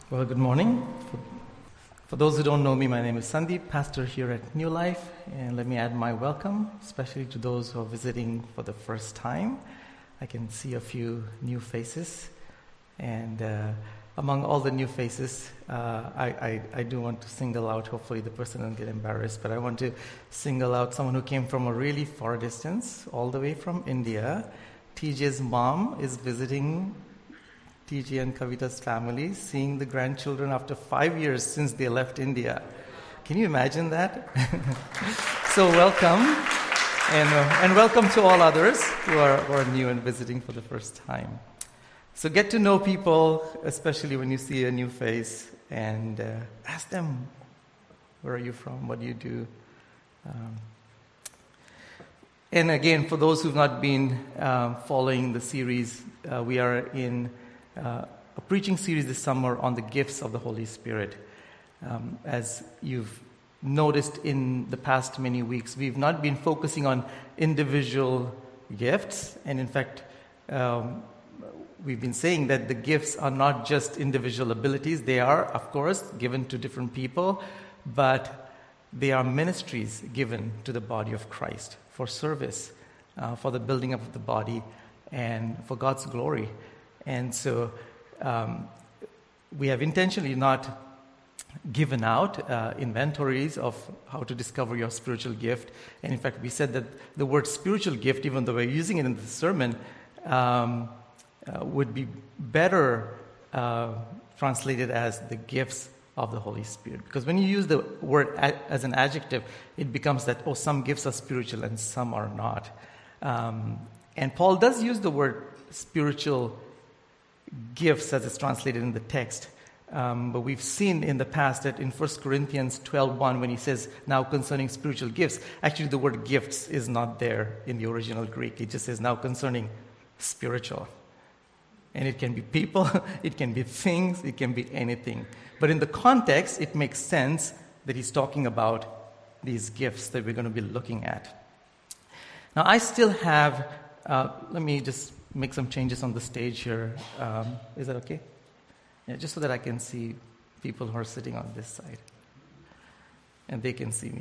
Well, good morning. For those who don't know me, my name is Sandeep, pastor here at New Life, and let me add my welcome, especially to those who are visiting for the first time. I can see a few new faces, and among all the new faces, I do want to single out, hopefully the person won't get embarrassed, but I want to single out someone who came from a really far distance, all the way from India. TJ's mom is visiting TJ and Kavita's family, seeing the grandchildren after 5 years since they left India. Can you imagine that? So welcome, and welcome to all others who are new and visiting for the first time. So get to know people, especially when you see a new face, and ask them, where are you from, what do you do? And again, for those who've not been following the series, we are in a preaching series this summer on the gifts of the Holy Spirit. As you've noticed in the past many weeks, we've not been focusing on individual gifts, and in fact, we've been saying that the gifts are not just individual abilities. They are, of course, given to different people, but they are ministries given to the body of Christ for service, for the building up of the body, and for God's glory. And so we have intentionally not given out inventories of how to discover your spiritual gift. And in fact, we said that the word spiritual gift, even though we're using it in the sermon, would be better translated as the gifts of the Holy Spirit. Because when you use the word as an adjective, it becomes that, some gifts are spiritual and some are not. And Paul does use the word spiritual gifts as it's translated in the text. But we've seen in the past that in 1 Corinthians 12:1, when he says, now concerning spiritual gifts, actually the word gifts is not there in the original Greek. It just says, now concerning spiritual. And it can be people, it can be things, it can be anything. But in the context, it makes sense that he's talking about these gifts that we're going to be looking at. Now, I still have, let me just make some changes on the stage here. Is that okay? Yeah, just so that I can see people who are sitting on this side. And they can see me.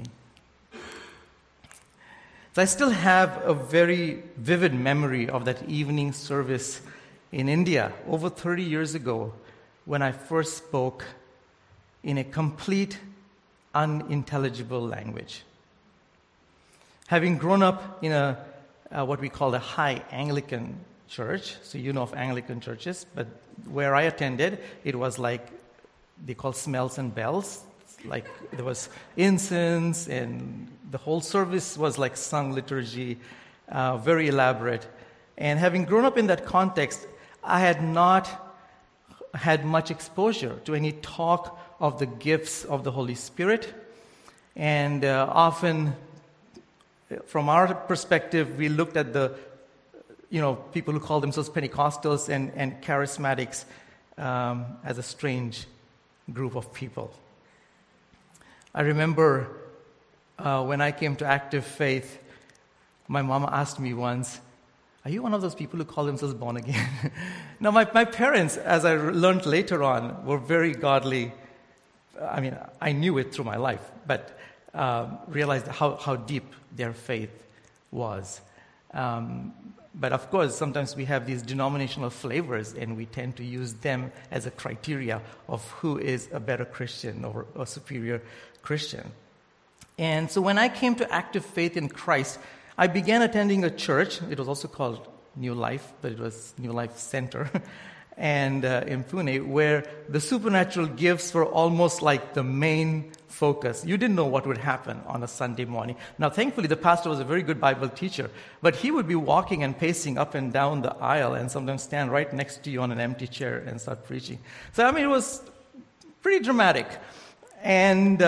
So I still have a very vivid memory of that evening service in India over 30 years ago when I first spoke in a complete, unintelligible language. Having grown up in a what we call a high Anglican church, so you know of Anglican churches, but where I attended, it was like they call smells and bells. Like there was incense, and the whole service was like sung liturgy, very elaborate. And having grown up in that context, I had not had much exposure to any talk of the gifts of the Holy Spirit. And often, from our perspective, we looked at the people who call themselves Pentecostals and charismatics as a strange group of people. I remember when I came to active faith, my mom asked me once, are you one of those people who call themselves born again? Now, my parents, as I learned later on, were very godly. I mean, I knew it through my life, but realized how deep their faith was. But of course, sometimes we have these denominational flavors, and we tend to use them as a criteria of who is a better Christian or a superior Christian. And so when I came to active faith in Christ, I began attending a church. It was also called New Life, but it was New Life Center, and in Pune, where the supernatural gifts were almost like the main focus. You didn't know what would happen on a Sunday morning. Now, thankfully, the pastor was a very good Bible teacher, but he would be walking and pacing up and down the aisle and sometimes stand right next to you on an empty chair and start preaching. So, it was pretty dramatic. And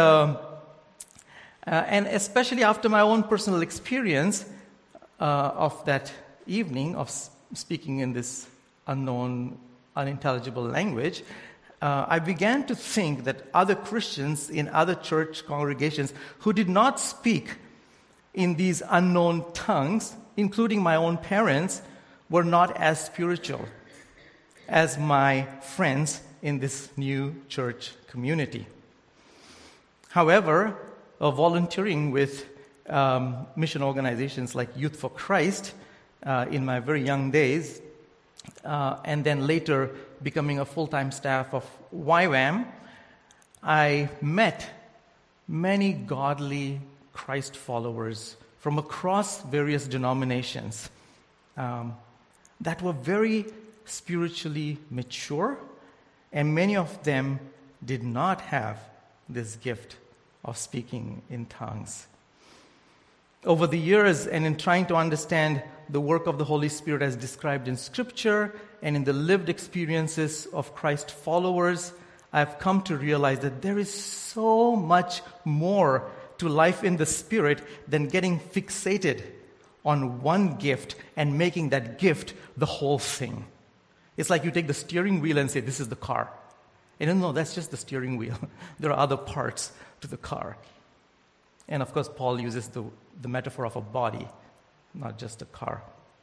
especially after my own personal experience of that evening of speaking in this unknown, unintelligible language, I began to think that other Christians in other church congregations who did not speak in these unknown tongues, including my own parents, were not as spiritual as my friends in this new church community. However, volunteering with mission organizations like Youth for Christ in my very young days, and then later becoming a full-time staff of YWAM, I met many godly Christ followers from across various denominations that were very spiritually mature, and many of them did not have this gift of speaking in tongues. Over the years, and in trying to understand the work of the Holy Spirit as described in Scripture and in the lived experiences of Christ followers, I've come to realize that there is so much more to life in the Spirit than getting fixated on one gift and making that gift the whole thing. It's like you take the steering wheel and say, this is the car. And no, that's just the steering wheel. There are other parts to the car. And of course, Paul uses the metaphor of a body, not just a car.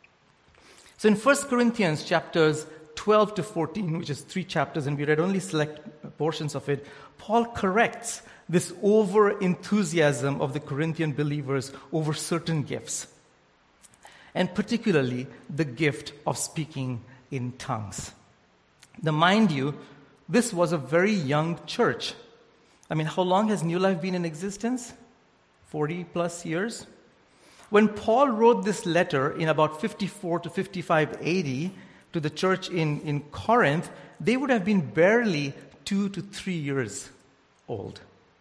So in 1 Corinthians chapters 12 to 14, which is 3 chapters, and we read only select portions of it, Paul corrects this over-enthusiasm of the Corinthian believers over certain gifts, and particularly the gift of speaking in tongues. Now, mind you, this was a very young church. I mean, how long has New Life been in existence? 40 plus years? When Paul wrote this letter in about 54 to 55 AD to the church in Corinth, they would have been barely 2 to 3 years old.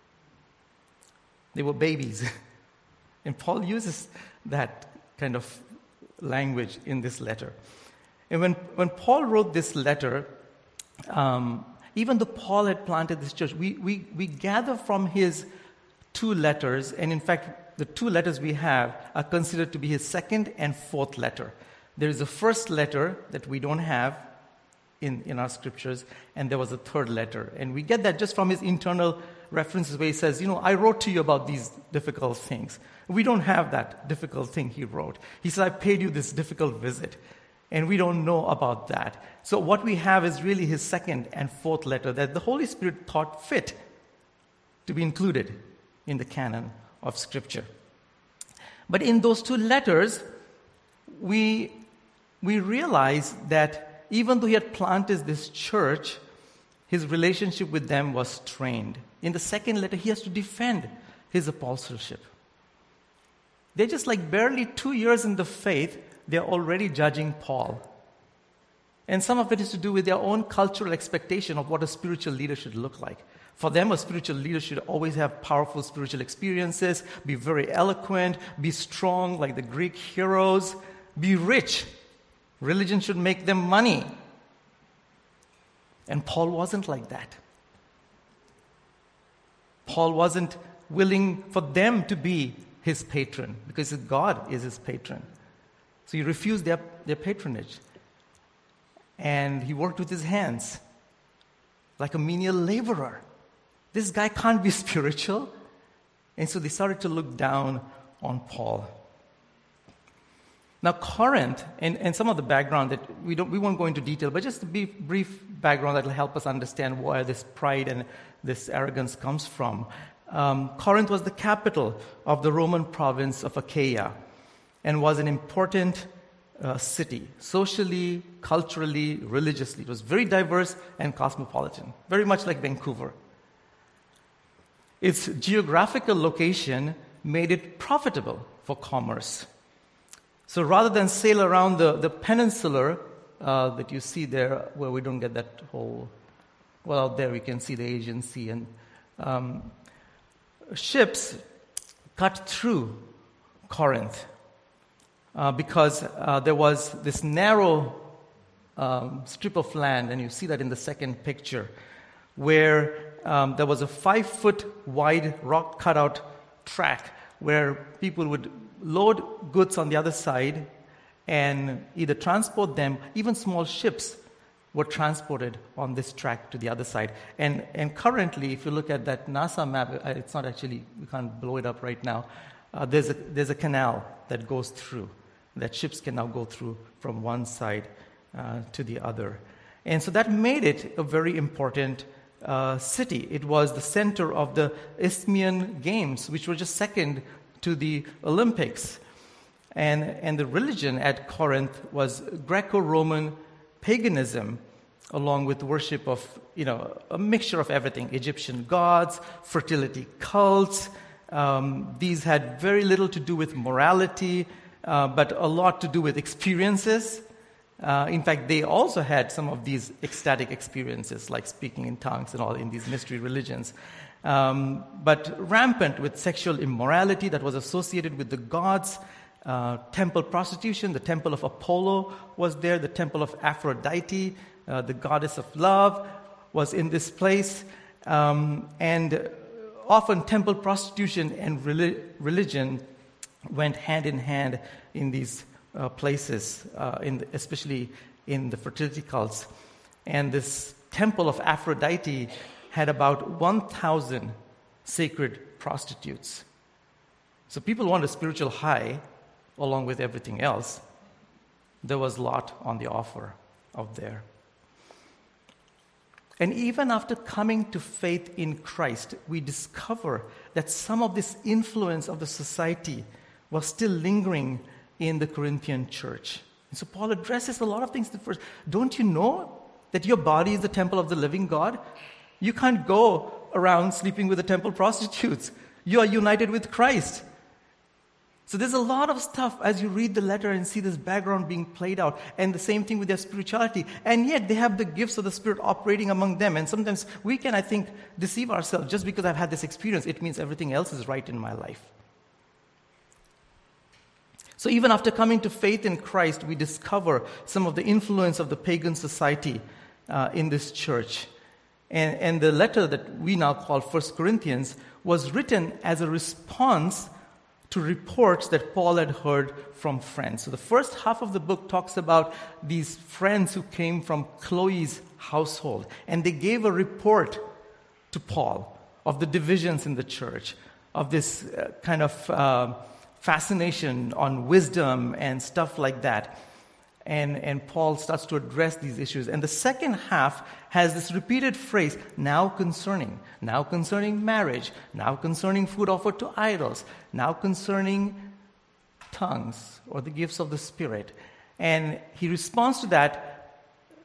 They were babies. And Paul uses that kind of language in this letter. And when Paul wrote this letter, even though Paul had planted this church, we gather from his 2 letters, and in fact, the 2 letters we have are considered to be his second and fourth letter. There is a first letter that we don't have in our scriptures, and there was a third letter. And we get that just from his internal references where he says, I wrote to you about these difficult things. We don't have that difficult thing he wrote. He said, I paid you this difficult visit. And we don't know about that. So what we have is really his second and fourth letter that the Holy Spirit thought fit to be included in the canon of Scripture. But in those 2 letters, we realize that even though he had planted this church, his relationship with them was strained. In the second letter, he has to defend his apostleship. They're just like barely 2 years in the faith, they're already judging Paul. And some of it is to do with their own cultural expectation of what a spiritual leader should look like. For them, a spiritual leader should always have powerful spiritual experiences, be very eloquent, be strong like the Greek heroes, be rich. Religion should make them money. And Paul wasn't like that. Paul wasn't willing for them to be his patron because God is his patron. So he refused their patronage. And he worked with his hands like a menial laborer. This guy can't be spiritual. And so they started to look down on Paul. Now, Corinth, and some of the background that we won't go into detail, but just a brief background that will help us understand where this pride and this arrogance comes from. Corinth was the capital of the Roman province of Achaia and was an important city, socially, culturally, religiously. It was very diverse and cosmopolitan, very much like Vancouver. Its geographical location made it profitable for commerce. So rather than sail around the peninsula that you see there, where we don't get that whole, well, out there we can see the Aegean Sea, and ships cut through Corinth because there was this narrow strip of land, and you see that in the second picture, where there was a 5-foot wide rock cutout track where people would load goods on the other side and either transport them. Even small ships were transported on this track to the other side. And currently, if you look at that NASA map, it's not actually, we can't blow it up right now. There's a canal that goes through, that ships can now go through from one side to the other. And so that made it a very important city. It was the center of the Isthmian Games, which were just second to the Olympics. And the religion at Corinth was Greco-Roman paganism, along with worship of, a mixture of everything: Egyptian gods, fertility cults. These had very little to do with morality, but a lot to do with experiences. In fact, they also had some of these ecstatic experiences, like speaking in tongues and all in these mystery religions. But rampant with sexual immorality that was associated with the gods. Temple prostitution, the temple of Apollo was there, the temple of Aphrodite, the goddess of love, was in this place. And often temple prostitution and religion went hand in hand in these places, especially in the fertility cults. And this temple of Aphrodite had about 1,000 sacred prostitutes. So people want a spiritual high along with everything else. There was a lot on the offer out there. And even after coming to faith in Christ, we discover that some of this influence of the society was still lingering in the Corinthian church. And so Paul addresses a lot of things. First, don't you know that your body is the temple of the living God? You can't go around sleeping with the temple prostitutes. You are united with Christ. So there's a lot of stuff as you read the letter and see this background being played out. And the same thing with their spirituality. And yet they have the gifts of the Spirit operating among them. And sometimes we can, I think, deceive ourselves. Just because I've had this experience, it means everything else is right in my life. So even after coming to faith in Christ, we discover some of the influence of the pagan society in this church. And the letter that we now call 1 Corinthians was written as a response to reports that Paul had heard from friends. So the first half of the book talks about these friends who came from Chloe's household. And they gave a report to Paul of the divisions in the church, of this kind of fascination on wisdom and stuff like that. And Paul starts to address these issues. And the second half has this repeated phrase, now concerning marriage, now concerning food offered to idols, now concerning tongues or the gifts of the Spirit. And he responds to that,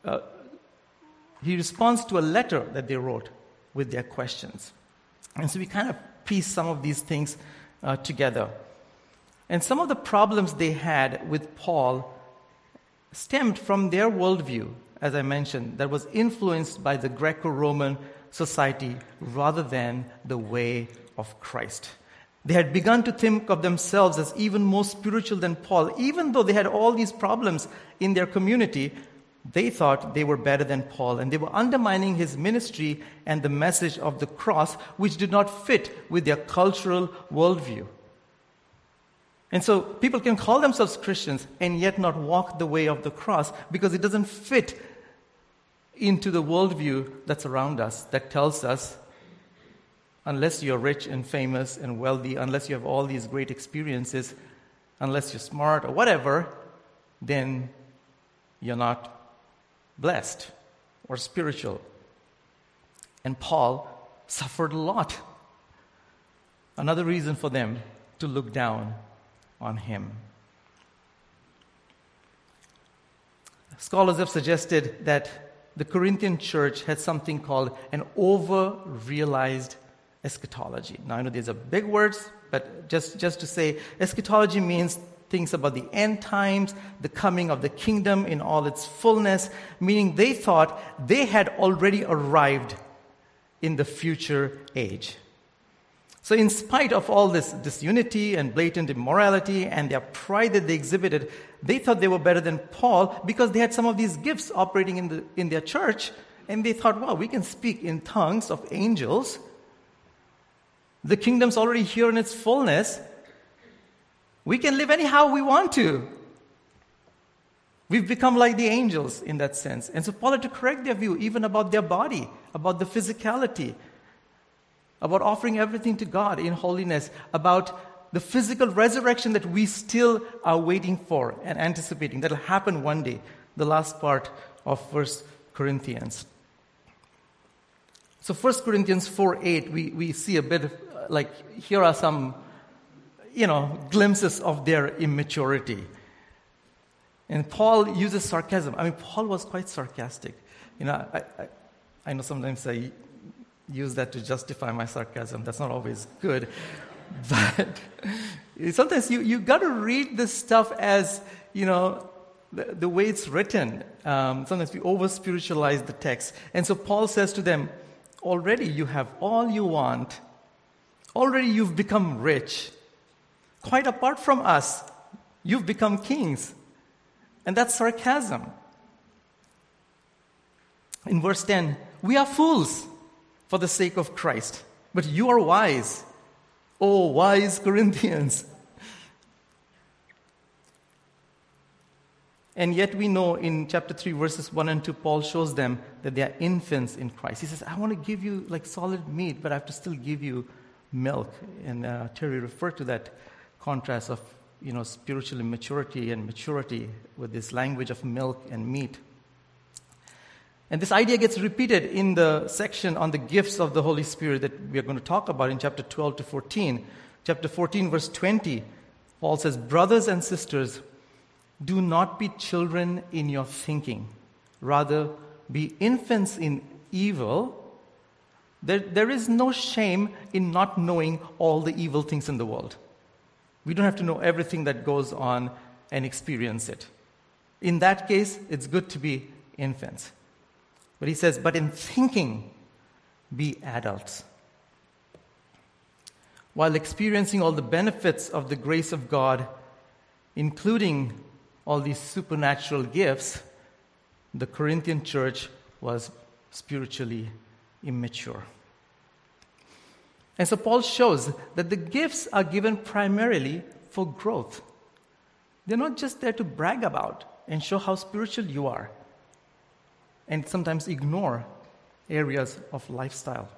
he responds to a letter that they wrote with their questions. And so we kind of piece some of these things together. And some of the problems they had with Paul stemmed from their worldview, as I mentioned, that was influenced by the Greco-Roman society rather than the way of Christ. They had begun to think of themselves as even more spiritual than Paul. Even though they had all these problems in their community, they thought they were better than Paul, and they were undermining his ministry and the message of the cross, which did not fit with their cultural worldview. And so people can call themselves Christians and yet not walk the way of the cross because it doesn't fit into the worldview that's around us that tells us unless you're rich and famous and wealthy, unless you have all these great experiences, unless you're smart or whatever, then you're not blessed or spiritual. And Paul suffered a lot. Another reason for them to look down on him. Scholars have suggested that the Corinthian church had something called an over-realized eschatology. Now, I know these are big words, but just to say, eschatology means things about the end times, the coming of the kingdom in all its fullness, meaning they thought they had already arrived in the future age. So in spite of all this disunity and blatant immorality and their pride that they exhibited, they thought they were better than Paul because they had some of these gifts operating in their church, and they thought, wow, we can speak in tongues of angels. The kingdom's already here in its fullness. We can live anyhow we want to. We've become like the angels in that sense. And so Paul had to correct their view even about their body, about the physicality, about offering everything to God in holiness, about the physical resurrection that we still are waiting for and anticipating. That'll happen one day, the last part of 1 Corinthians. So 1 Corinthians 4:8, we see a bit of, here are some, glimpses of their immaturity. And Paul uses sarcasm. Paul was quite sarcastic. I know sometimes I use that to justify my sarcasm. That's not always good. But sometimes you got to read this stuff as, the way it's written. Sometimes we over-spiritualize the text. And so Paul says to them, already you have all you want. Already you've become rich. Quite apart from us, you've become kings. And that's sarcasm. In verse 10, we are fools for the sake of Christ, but you are wise. Oh, wise Corinthians. And yet we know in chapter 3, verses 1 and 2, Paul shows them that they are infants in Christ. He says, I want to give you solid meat, but I have to still give you milk. And Terry referred to that contrast of spiritual immaturity and maturity with this language of milk and meat. And this idea gets repeated in the section on the gifts of the Holy Spirit that we are going to talk about in chapter 12 to 14. Chapter 14, verse 20, Paul says, brothers and sisters, do not be children in your thinking. Rather, be infants in evil. There is no shame in not knowing all the evil things in the world. We don't have to know everything that goes on and experience it. In that case, it's good to be infants. But he says, but in thinking, be adults. While experiencing all the benefits of the grace of God, including all these supernatural gifts, the Corinthian church was spiritually immature. And so Paul shows that the gifts are given primarily for growth. They're not just there to brag about and show how spiritual you are, and sometimes ignore areas of lifestyle.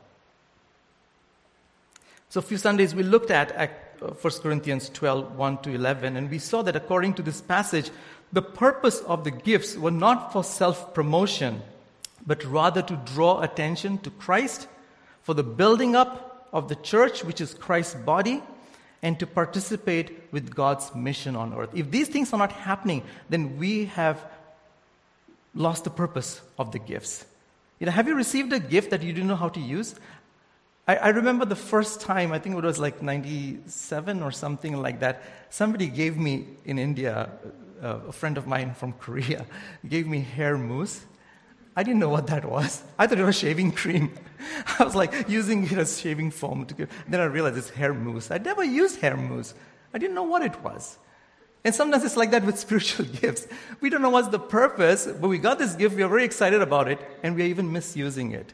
So a few Sundays we looked at 1 Corinthians 12, 1 to 11, and we saw that according to this passage, the purpose of the gifts were not for self-promotion, but rather to draw attention to Christ, for the building up of the church, which is Christ's body, and to participate with God's mission on earth. If these things are not happening, then we have lost the purpose of the gifts. Have you received a gift that you didn't know how to use? I remember the first time, I think it was 97 or something like that, somebody gave me in India, a friend of mine from Korea, gave me hair mousse. I didn't know what that was. I thought it was shaving cream. I was using it as shaving foam. Then I realized it's hair mousse. I'd never used hair mousse. I didn't know what it was. And sometimes it's like that with spiritual gifts. We don't know what's the purpose, but we got this gift, we are very excited about it, and we are even misusing it.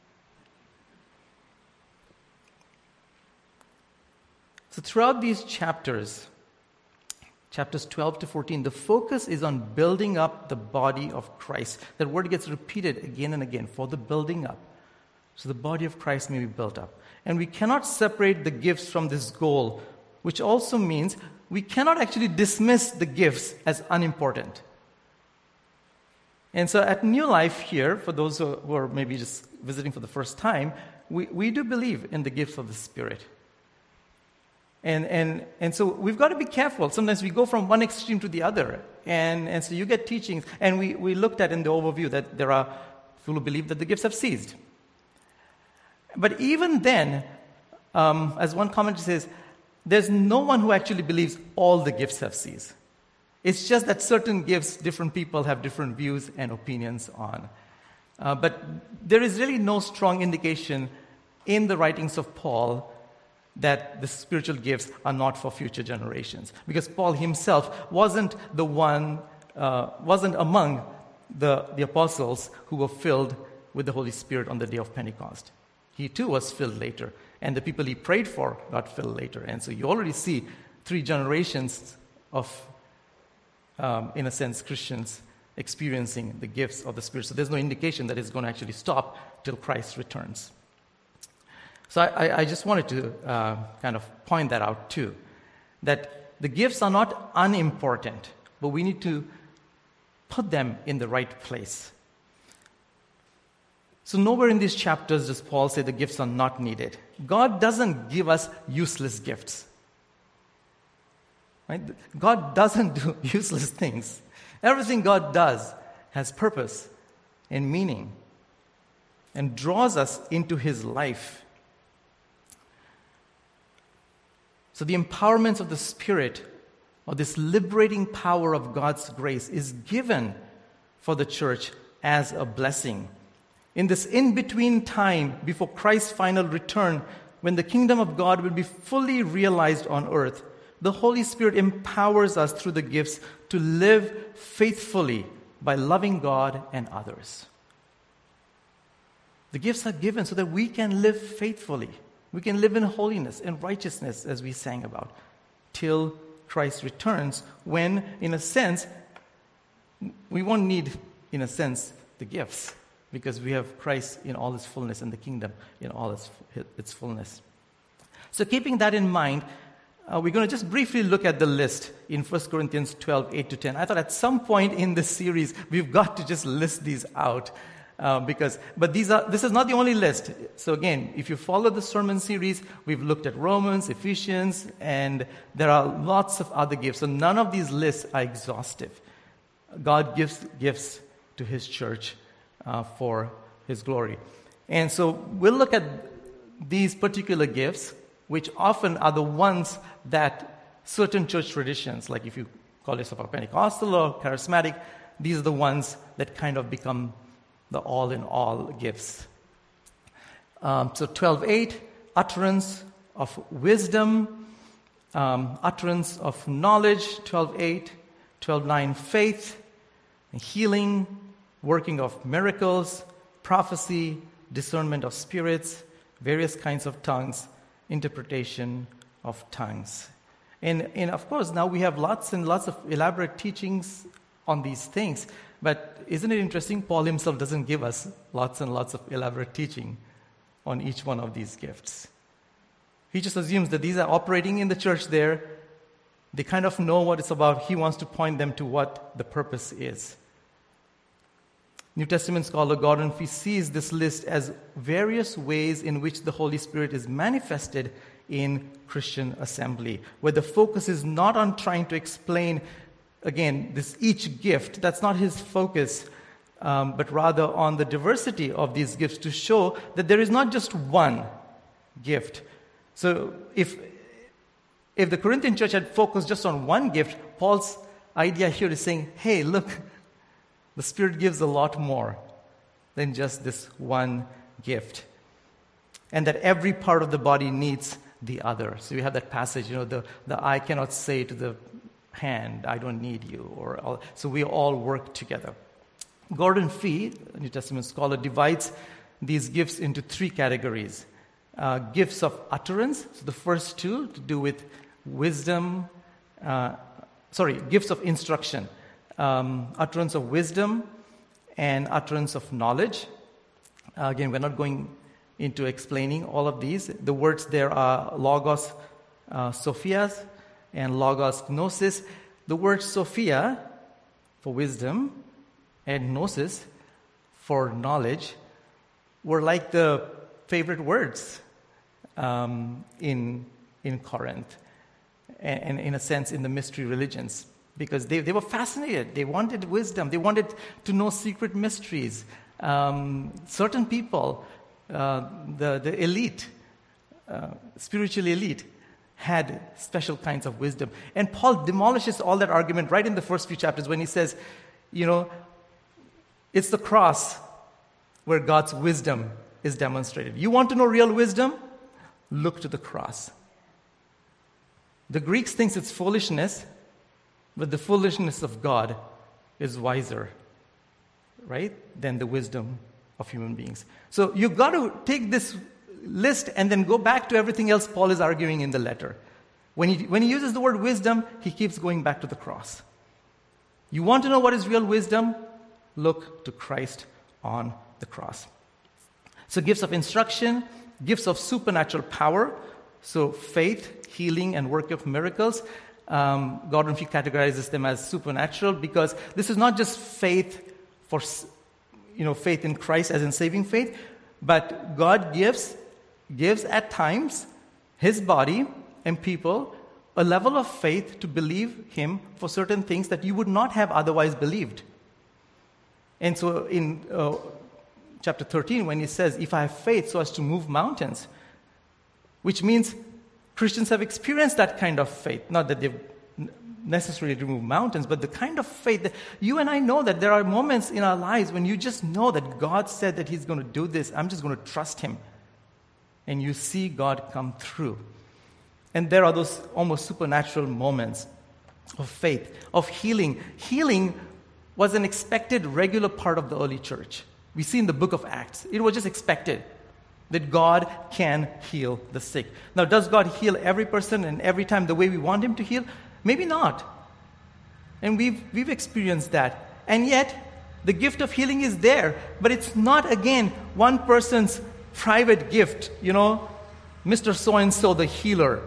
So throughout these chapters 12 to 14, the focus is on building up the body of Christ. That word gets repeated again and again, for the building up. So the body of Christ may be built up. And we cannot separate the gifts from this goal, which also means we cannot actually dismiss the gifts as unimportant. And so at New Life here, for those who are maybe just visiting for the first time, we do believe in the gifts of the Spirit. And so we've got to be careful. Sometimes we go from one extreme to the other. And so you get teachings. And we looked at in the overview that there are people who believe that the gifts have ceased. But even then, as one commentator says, there's no one who actually believes all the gifts have ceased. It's just that certain gifts, different people have different views and opinions on. But there is really no strong indication in the writings of Paul that the spiritual gifts are not for future generations. Because Paul himself wasn't among the apostles who were filled with the Holy Spirit on the day of Pentecost. He too was filled later. And the people he prayed for got filled later. And so you already see 3 generations of, in a sense, Christians experiencing the gifts of the Spirit. So there's no indication that it's going to actually stop till Christ returns. So I just wanted to kind of point that out too, that the gifts are not unimportant, but we need to put them in the right place. So nowhere in these chapters does Paul say the gifts are not needed. God doesn't give us useless gifts. Right? God doesn't do useless things. Everything God does has purpose and meaning and draws us into His life. So the empowerment of the Spirit, or this liberating power of God's grace, is given for the church as a blessing. In this in-between time before Christ's final return, when the kingdom of God will be fully realized on earth, the Holy Spirit empowers us through the gifts to live faithfully by loving God and others. The gifts are given so that we can live faithfully. We can live in holiness and righteousness, as we sang about, till Christ returns, when, in a sense, we won't need, in a sense, the gifts, because we have Christ in all His fullness and the kingdom in all its fullness. So keeping that in mind, we're going to just briefly look at the list in 1 Corinthians 12, 8-10. I thought at some point in this series, we've got to just list these out. But this is not the only list. So again, if you follow the sermon series, we've looked at Romans, Ephesians, and there are lots of other gifts. So none of these lists are exhaustive. God gives gifts to His church for His glory. And so we'll look at these particular gifts, which often are the ones that certain church traditions, like if you call yourself a Pentecostal or charismatic, these are the ones that kind of become the all-in-all gifts. So 12:8, utterance of wisdom, utterance of knowledge, 12:8, 12:9, faith, healing, working of miracles, prophecy, discernment of spirits, various kinds of tongues, interpretation of tongues. And of course, now we have lots and lots of elaborate teachings on these things. But isn't it interesting? Paul himself doesn't give us lots and lots of elaborate teaching on each one of these gifts. He just assumes that these are operating in the church there. They kind of know what it's about. He wants to point them to what the purpose is. New Testament scholar Gordon Fee sees this list as various ways in which the Holy Spirit is manifested in Christian assembly, where the focus is not on trying to explain, again, this each gift. That's not his focus, but rather on the diversity of these gifts to show that there is not just one gift. So if the Corinthian church had focused just on one gift, Paul's idea here is saying, hey, look, the Spirit gives a lot more than just this one gift. And that every part of the body needs the other. So you have that passage, the eye cannot say to the hand, I don't need you. So we all work together. Gordon Fee, a New Testament scholar, divides these gifts into three categories. Gifts of utterance, so the first two to do with wisdom, gifts of instruction, utterance of wisdom and utterance of knowledge. Again, we're not going into explaining all of these. The words there are logos sophias and logos gnosis. The word sophia for wisdom and gnosis for knowledge were like the favorite words in Corinth, and in a sense in the mystery religions, because they were fascinated. They wanted wisdom. They wanted to know secret mysteries. Certain people, the elite, spiritual elite, had special kinds of wisdom. And Paul demolishes all that argument right in the first few chapters when he says, it's the cross where God's wisdom is demonstrated. You want to know real wisdom? Look to the cross. The Greeks thinks it's foolishness, but the foolishness of God is wiser, right, than the wisdom of human beings. So you've got to take this list and then go back to everything else Paul is arguing in the letter. When he uses the word wisdom, he keeps going back to the cross. You want to know what is real wisdom? Look to Christ on the cross. So gifts of instruction, gifts of supernatural power, so faith, healing, and work of miracles. Gordon Fee categorizes them as supernatural because this is not just faith for, faith in Christ as in saving faith, but God gives at times His body and people a level of faith to believe Him for certain things that you would not have otherwise believed. And so in chapter 13, when He says, if I have faith so as to move mountains, which means Christians have experienced that kind of faith. Not that they've necessarily remove mountains, but the kind of faith that you and I know that there are moments in our lives when you just know that God said that He's going to do this. I'm just going to trust Him. And you see God come through. And there are those almost supernatural moments of faith, of healing. Healing was an expected, regular part of the early church. We see in the book of Acts. It was just expected that God can heal the sick. Now, does God heal every person and every time the way we want Him to heal? Maybe not. And we've experienced that. And yet, the gift of healing is there. But it's not, again, one person's private gift, Mr. So-and-so, the healer.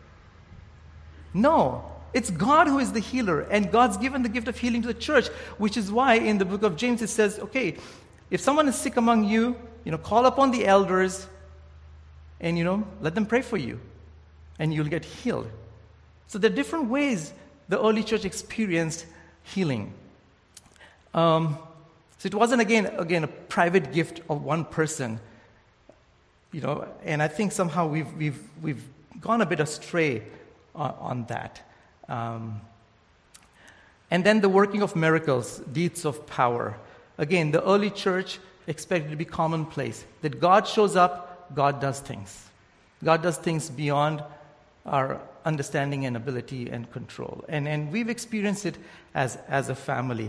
No. It's God who is the healer. And God's given the gift of healing to the church, which is why in the book of James it says, okay, if someone is sick among you, call upon the elders and, let them pray for you. And you'll get healed. So there are different ways the early church experienced healing. So it wasn't, again, a private gift of one person. And I think somehow we've gone a bit astray on that. And then the working of miracles, deeds of power. Again, the early church expected it to be commonplace. That God shows up, God does things. God does things beyond our understanding and ability and control. And we've experienced it as a family.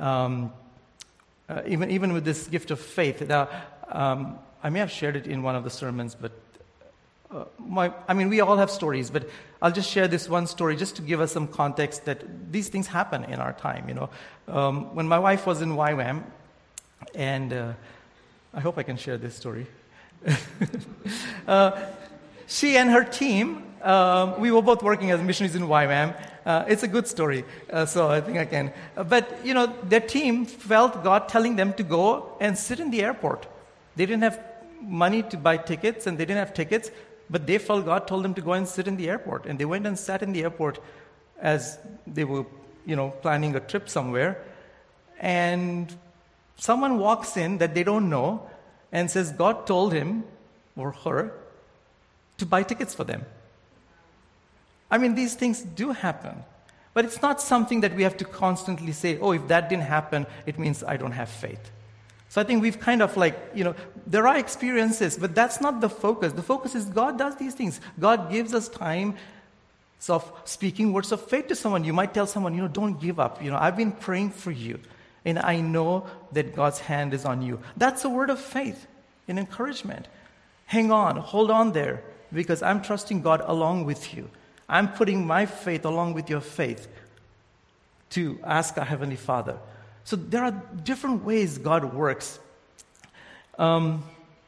Even with this gift of faith. Now, I may have shared it in one of the sermons, but we all have stories, but I'll just share this one story just to give us some context that these things happen in our time. When my wife was in YWAM, and I hope I can share this story. She and her team, we were both working as missionaries in YWAM. It's a good story, so I think I can. But, their team felt God telling them to go and sit in the airport. They didn't have money to buy tickets, and they didn't have tickets, but they felt God told them to go and sit in the airport. And they went and sat in the airport as they were, planning a trip somewhere. And someone walks in that they don't know and says God told him or her to buy tickets for them. These things do happen. But it's not something that we have to constantly say, oh, if that didn't happen, it means I don't have faith. So I think we've kind of there are experiences, but that's not the focus. The focus is God does these things. God gives us time of speaking words of faith to someone. You might tell someone, don't give up. I've been praying for you, and I know that God's hand is on you. That's a word of faith, an encouragement. Hang on, hold on there, because I'm trusting God along with you. I'm putting my faith along with your faith to ask our Heavenly Father. So there are different ways God works. And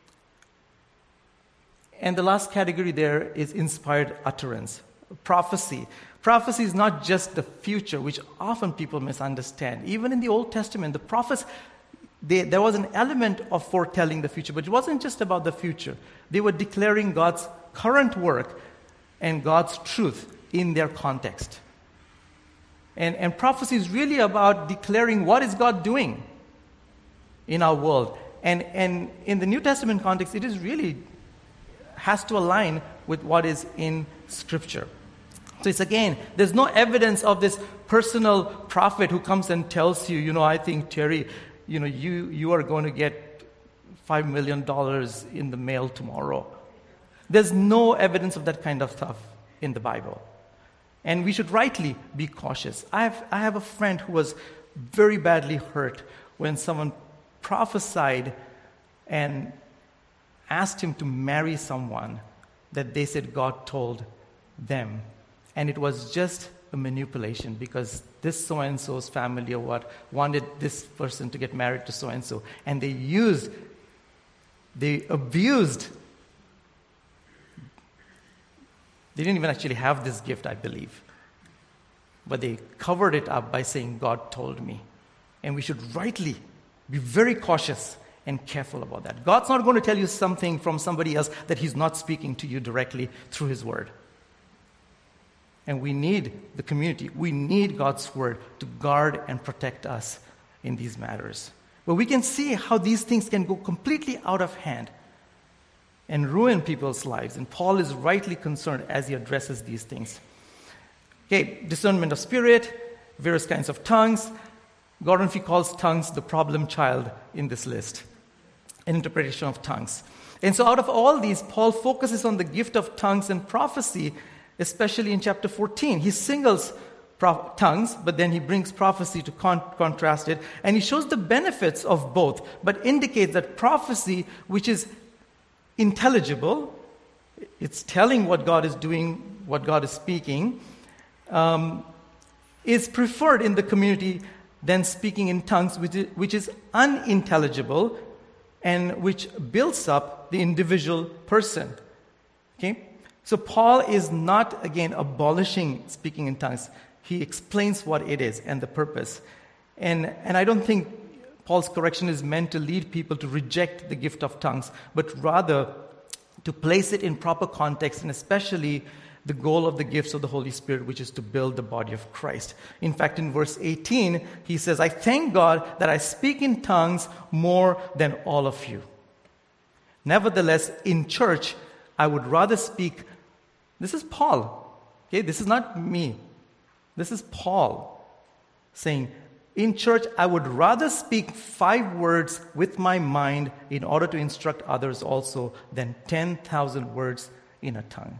the last category there is inspired utterance. Prophecy. Prophecy is not just the future, which often people misunderstand. Even in the Old Testament, the prophets, there was an element of foretelling the future, but it wasn't just about the future. They were declaring God's current work and God's truth in their context. And prophecy is really about declaring what is God doing in our world. And in the New Testament context, it is really has to align with what is in Scripture. So it's again, there's no evidence of this personal prophet who comes and tells you, I think, Terry, you are going to get $5 million in the mail tomorrow. There's no evidence of that kind of stuff in the Bible. And we should rightly be cautious. I have a friend who was very badly hurt when someone prophesied and asked him to marry someone that they said God told them. And it was just a manipulation because this so-and-so's family or what wanted this person to get married to so-and-so. And they abused. They didn't even actually have this gift, I believe. But they covered it up by saying, God told me. And we should rightly Be very cautious and careful about that. God's not going to tell you something from somebody else that He's not speaking to you directly through His Word. And we need the community. We need God's Word to guard and protect us in these matters. But we can see how these things can go completely out of hand and ruin people's lives. And Paul is rightly concerned as he addresses these things. Okay, discernment of spirit, various kinds of tongues. Gordon Fee calls tongues the problem child in this list. An interpretation of tongues. And so out of all these, Paul focuses on the gift of tongues and prophecy, especially in chapter 14. He singles tongues, but then he brings prophecy to contrast it. And he shows the benefits of both, but indicates that prophecy, which is intelligible, it's telling what God is doing, what God is speaking, is preferred in the community than speaking in tongues, which is unintelligible and which builds up the individual person. Okay? So Paul is not, again, abolishing speaking in tongues. He explains what it is and the purpose. And I don't think Paul's correction is meant to lead people to reject the gift of tongues, but rather to place it in proper context, and especially the goal of the gifts of the Holy Spirit, which is to build the body of Christ. In fact, in verse 18, he says, I thank God that I speak in tongues more than all of you. Nevertheless, in church, I would rather speak. This is Paul. Okay, this is not me. This is Paul saying, in church, I would rather speak 5 words with my mind in order to instruct others also than 10,000 words in a tongue.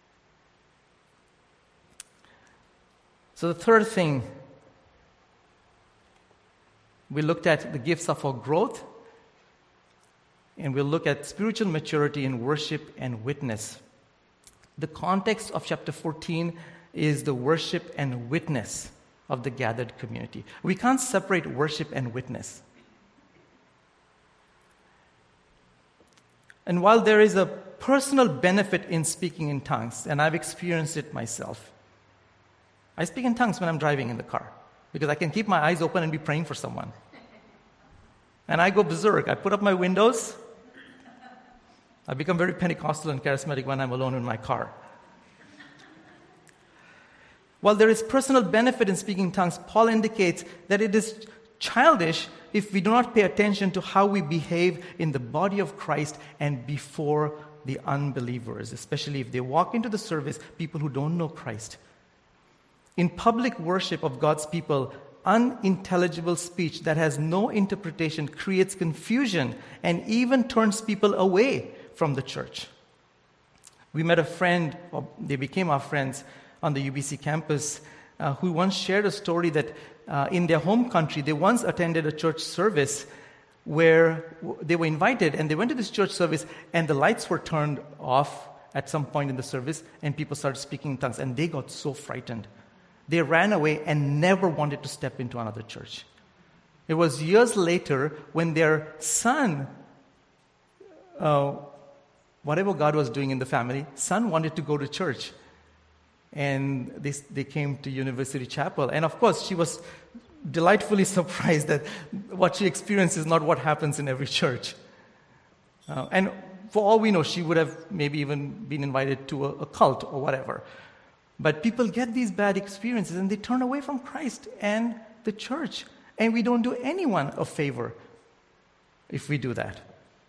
So the third thing, we looked at the gifts of our growth, and we'll look at spiritual maturity in worship and witness. The context of chapter 14 is the worship and witness of the gathered community. We can't separate worship and witness. And while there is a personal benefit in speaking in tongues, and I've experienced it myself, I speak in tongues when I'm driving in the car because I can keep my eyes open and be praying for someone. And I go berserk. I put up my windows. I become very Pentecostal and charismatic when I'm alone in my car. While there is personal benefit in speaking in tongues, Paul indicates that it is childish if we do not pay attention to how we behave in the body of Christ and before the unbelievers, especially if they walk into the service, people who don't know Christ. In public worship of God's people, unintelligible speech that has no interpretation creates confusion and even turns people away from the church. We met a friend, or they became our friends, on the UBC campus, who once shared a story that in their home country, they once attended a church service where they were invited, and they went to this church service, and the lights were turned off at some point in the service, and people started speaking in tongues, and they got so frightened. They ran away and never wanted to step into another church. It was years later when their son, whatever God was doing in the family, son wanted to go to church. And they came to University Chapel. And of course, she was delightfully surprised that what she experienced is not what happens in every church. And for all we know, she would have maybe even been invited to a cult or whatever. But people get these bad experiences and they turn away from Christ and the church. And we don't do anyone a favor if we do that.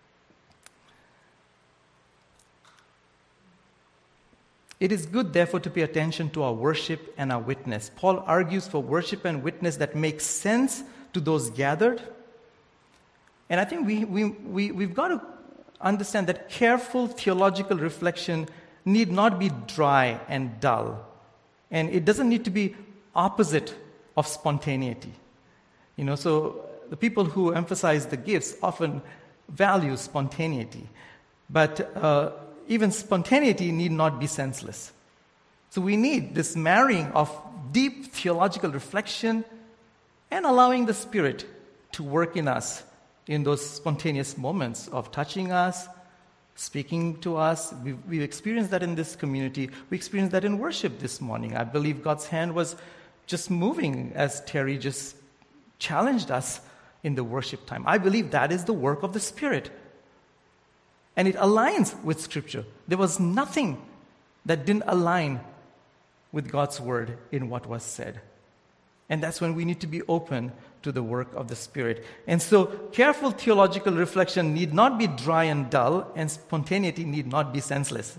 It is good, therefore, to pay attention to our worship and our witness. Paul argues for worship and witness that makes sense to those gathered. And I think we've got to understand that careful theological reflection need not be dry and dull. And it doesn't need to be opposite of spontaneity. So the people who emphasize the gifts often value spontaneity. But even spontaneity need not be senseless. So we need this marrying of deep theological reflection and allowing the Spirit to work in us in those spontaneous moments of touching us, speaking to us. We've experienced that in this community. We experienced that in worship this morning. I believe God's hand was just moving as Terry just challenged us in the worship time. I believe that is the work of the Spirit. And it aligns with Scripture. There was nothing that didn't align with God's word in what was said. And that's when we need to be open to the work of the Spirit. And so careful theological reflection need not be dry and dull, and spontaneity need not be senseless.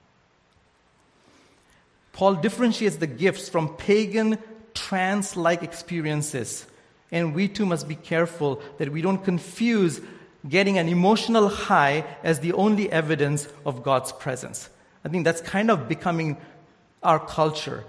Paul differentiates the gifts from pagan, trance-like experiences. And we too must be careful that we don't confuse getting an emotional high as the only evidence of God's presence. I think that's kind of becoming our culture.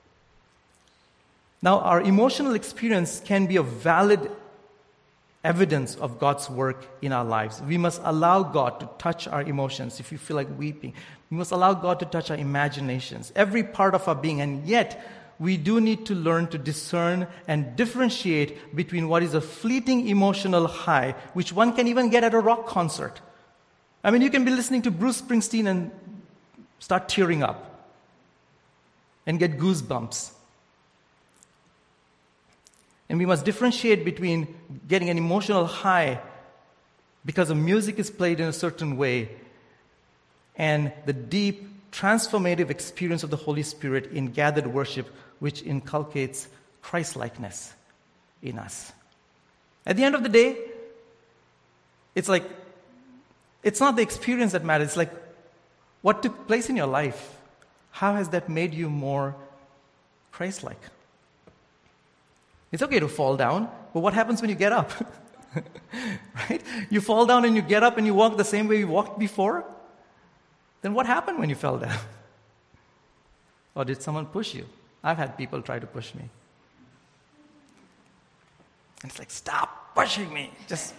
Now, our emotional experience can be a valid evidence of God's work in our lives. We must allow God to touch our emotions. If you feel like weeping, we must allow God to touch our imaginations, every part of our being. And yet, we do need to learn to discern and differentiate between what is a fleeting emotional high, which one can even get at a rock concert. I mean, you can be listening to Bruce Springsteen and start tearing up and get goosebumps. And we must differentiate between getting an emotional high because a music is played in a certain way and the deep, transformative experience of the Holy Spirit in gathered worship, which inculcates Christ-likeness in us. At the end of the day, it's not the experience that matters. It's like what took place in your life. How has that made you more Christ-like? It's okay to fall down, but what happens when you get up? Right? You fall down and you get up and you walk the same way you walked before? Then what happened when you fell down? Or did someone push you? I've had people try to push me. And it's like, stop pushing me. Just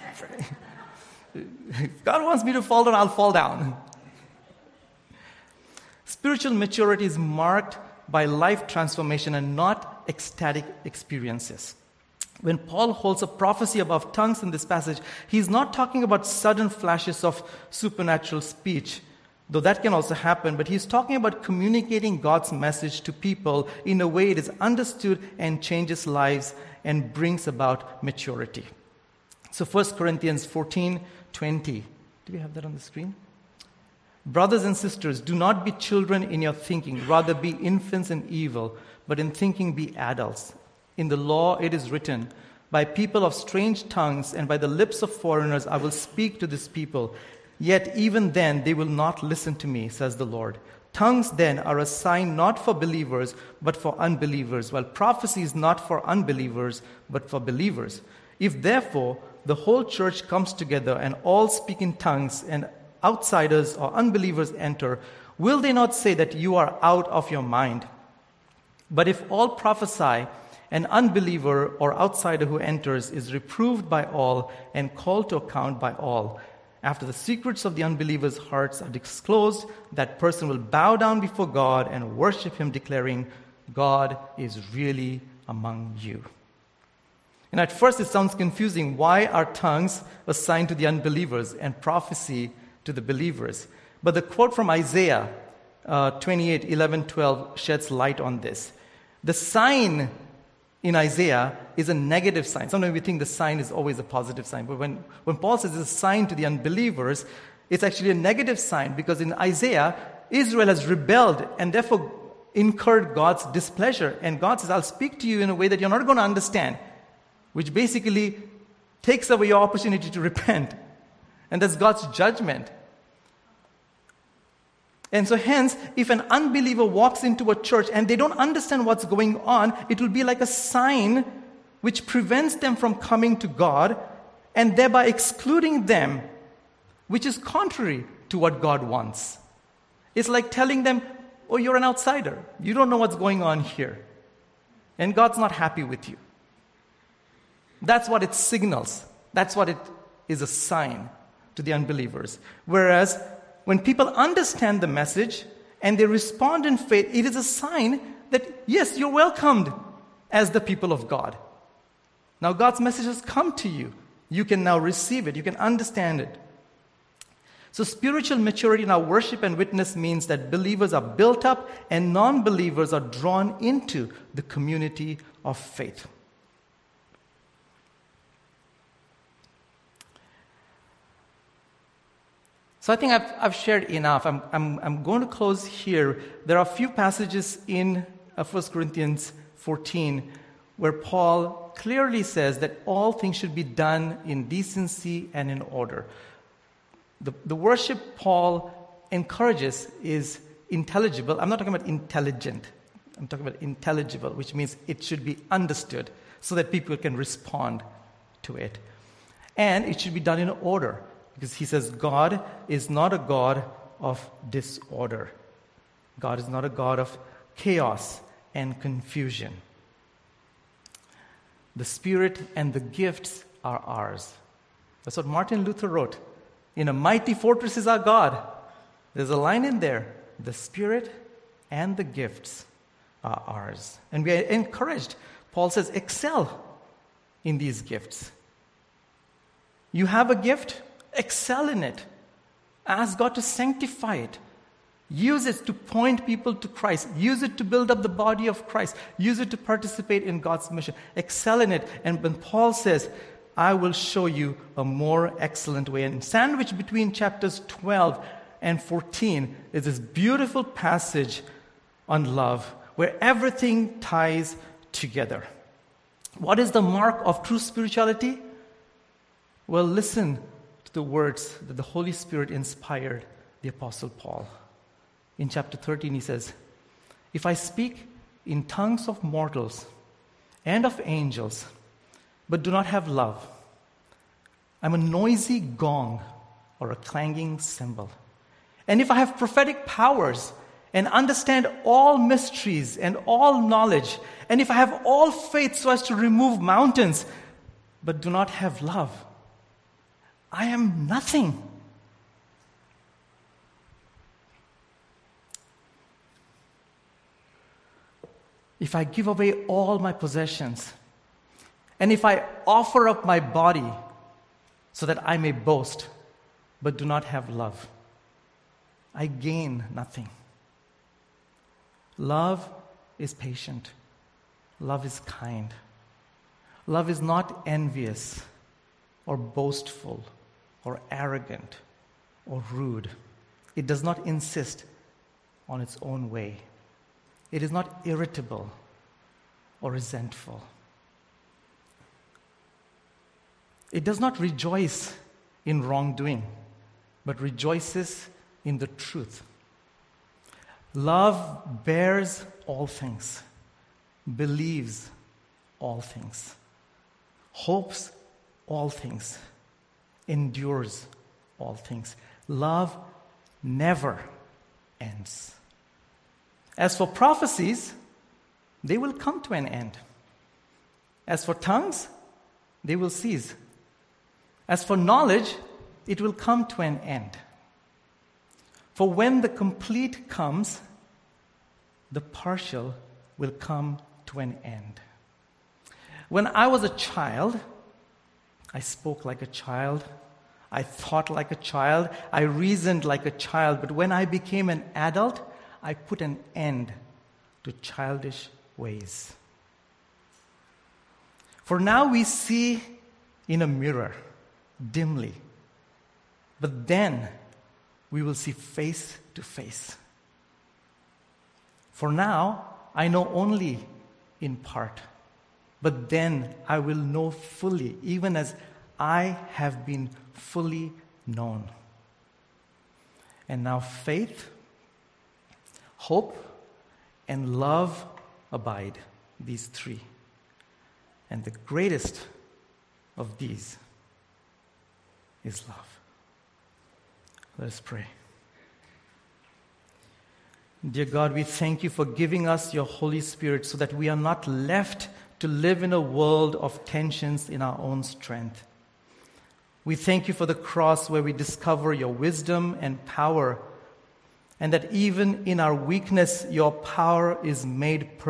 if God wants me to fall down, I'll fall down. Spiritual maturity is marked by life transformation and not ecstatic experiences. When Paul holds a prophecy about tongues in this passage, he's not talking about sudden flashes of supernatural speech, though that can also happen, but he's talking about communicating God's message to people in a way it is understood and changes lives and brings about maturity. So 1 Corinthians 14:20. Do we have that on the screen? Brothers and sisters, do not be children in your thinking, rather be infants in evil, but in thinking be adults. In the law it is written, by people of strange tongues and by the lips of foreigners I will speak to this people. Yet even then they will not listen to me, says the Lord. Tongues then are a sign not for believers, but for unbelievers, while prophecy is not for unbelievers, but for believers. If therefore the whole church comes together and all speak in tongues and outsiders or unbelievers enter, will they not say that you are out of your mind? But if all prophesy, an unbeliever or outsider who enters is reproved by all and called to account by all. After the secrets of the unbelievers' hearts are disclosed, that person will bow down before God and worship him, declaring, God is really among you. And at first it sounds confusing. Why are tongues assigned to the unbelievers and prophecy to the believers? But the quote from Isaiah 28:11-12 sheds light on this. The sign in Isaiah is a negative sign. Sometimes we think the sign is always a positive sign. But when Paul says it's a sign to the unbelievers, it's actually a negative sign because in Isaiah, Israel has rebelled and therefore incurred God's displeasure. And God says, I'll speak to you in a way that you're not going to understand, which basically takes away your opportunity to repent. And that's God's judgment. And so hence, if an unbeliever walks into a church and they don't understand what's going on, it will be like a sign which prevents them from coming to God and thereby excluding them, which is contrary to what God wants. It's like telling them, oh, you're an outsider. You don't know what's going on here. And God's not happy with you. That's what it signals. That's what it is a sign to the unbelievers. Whereas when people understand the message and they respond in faith, it is a sign that, yes, you're welcomed as the people of God. Now God's message has come to you. You can now receive it. You can understand it. So spiritual maturity in our worship and witness means that believers are built up and non-believers are drawn into the community of faith. So I think I've shared enough. I'm going to close here. There are a few passages in 1 Corinthians 14 where Paul clearly says that all things should be done in decency and in order. The worship Paul encourages is intelligible. I'm not talking about intelligent. I'm talking about intelligible, which means it should be understood so that people can respond to it. And it should be done in order, because he says God is not a God of disorder. God is not a God of chaos and confusion. The Spirit and the gifts are ours. That's what Martin Luther wrote. In a mighty fortress is our God. There's a line in there. The Spirit and the gifts are ours. And we are encouraged. Paul says, excel in these gifts. You have a gift, excel in it. Ask God to sanctify it. Use it to point people to Christ. Use it to build up the body of Christ. Use it to participate in God's mission. Excel in it. And when Paul says, I will show you a more excellent way. And sandwiched between chapters 12 and 14 is this beautiful passage on love where everything ties together. What is the mark of true spirituality? Well, listen to the words that the Holy Spirit inspired the Apostle Paul. In chapter 13, he says, if I speak in tongues of mortals and of angels, but do not have love, I'm a noisy gong or a clanging cymbal. And if I have prophetic powers and understand all mysteries and all knowledge, and if I have all faith so as to remove mountains, but do not have love, I am nothing. If I give away all my possessions, and if I offer up my body so that I may boast, but do not have love, I gain nothing. Love is patient. Love is kind. Love is not envious or boastful or arrogant or rude. It does not insist on its own way. It is not irritable or resentful. It does not rejoice in wrongdoing, but rejoices in the truth. Love bears all things, believes all things, hopes all things, endures all things. Love never ends. As for prophecies, they will come to an end. As for tongues, they will cease. As for knowledge, it will come to an end. For when the complete comes, the partial will come to an end. When I was a child, I spoke like a child. I thought like a child. I reasoned like a child. But when I became an adult, I put an end to childish ways. For now we see in a mirror, dimly. But then we will see face to face. For now, I know only in part. But then I will know fully, even as I have been fully known. And now faith, hope, and love abide, these three. And the greatest of these is love. Let us pray. Dear God, we thank you for giving us your Holy Spirit so that we are not left to live in a world of tensions in our own strength. We thank you for the cross where we discover your wisdom and power, and that even in our weakness, your power is made perfect.